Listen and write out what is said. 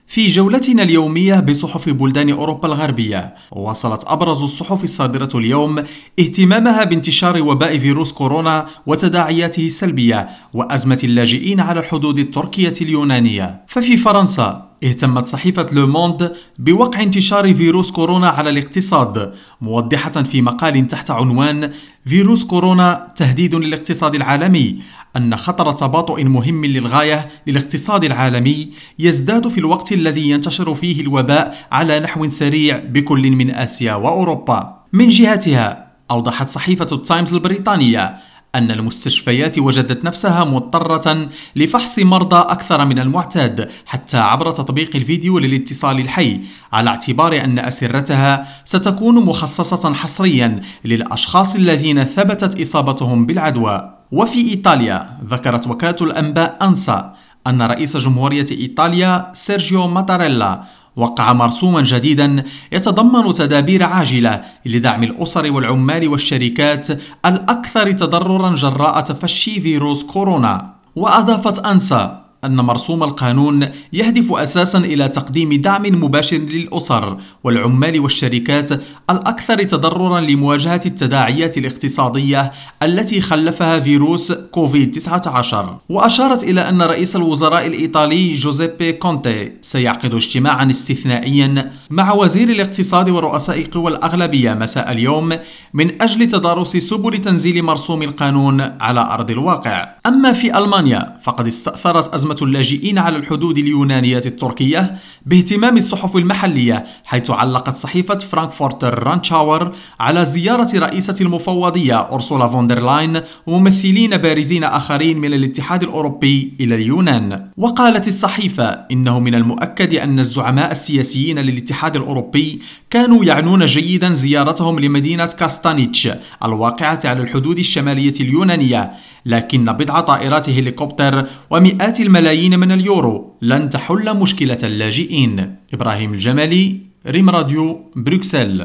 في جولتنا اليومية بصحف بلدان أوروبا الغربية، واصلت أبرز الصحف الصادرة اليوم اهتمامها بانتشار وباء فيروس كورونا وتداعياته السلبية وأزمة اللاجئين على الحدود التركية اليونانية. ففي فرنسا اهتمت صحيفة لو موند بوقع انتشار فيروس كورونا على الاقتصاد، موضحة في مقال تحت عنوان فيروس كورونا تهديد للاقتصاد العالمي أن خطر تباطؤ مهم للغاية للاقتصاد العالمي يزداد في الوقت الذي ينتشر فيه الوباء على نحو سريع بكل من آسيا وأوروبا. من جهتها أوضحت صحيفة التايمز البريطانية أن المستشفيات وجدت نفسها مضطرة لفحص مرضى أكثر من المعتاد حتى عبر تطبيق الفيديو للاتصال الحي، على اعتبار أن أسرتها ستكون مخصصة حصريا للأشخاص الذين ثبتت إصابتهم بالعدوى. وفي إيطاليا ذكرت وكالة الأنباء أنسا أن رئيس جمهورية إيطاليا سيرجيو ماتاريلا وقع مرسوما جديدا يتضمن تدابير عاجلة لدعم الأسر والعمال والشركات الأكثر تضررا جراء تفشي فيروس كورونا. وأضافت أنسا أن مرسوم القانون يهدف أساسا إلى تقديم دعم مباشر للأسر والعمال والشركات الأكثر تضررا لمواجهة التداعيات الاقتصادية التي خلفها فيروس كوفيد-19. وأشارت إلى أن رئيس الوزراء الإيطالي جوزيبي كونتي سيعقد اجتماعا استثنائيا مع وزير الاقتصاد ورؤساء قوى الأغلبية مساء اليوم من أجل تدارس سبل تنزيل مرسوم القانون على أرض الواقع. أما في ألمانيا فقد استأثرت أزمة اللاجئين على الحدود اليونانية التركية باهتمام الصحف المحلية، حيث علقت صحيفة فرانكفورتر رانشاور على زيارة رئيسة المفوضية أورسولا فوندرلاين وممثلين بارزين آخرين من الاتحاد الأوروبي إلى اليونان. وقالت الصحيفة إنه من المؤكد أن الزعماء السياسيين للاتحاد الأوروبي كانوا يعنون جيدا زيارتهم لمدينة كاستانيتش الواقعة على الحدود الشمالية اليونانية، لكن بضع طائرات هليكوبتر ومئات الملايين من اليورو لن تحل مشكلة اللاجئين. إبراهيم الجمالي، ريم راديو، بروكسل.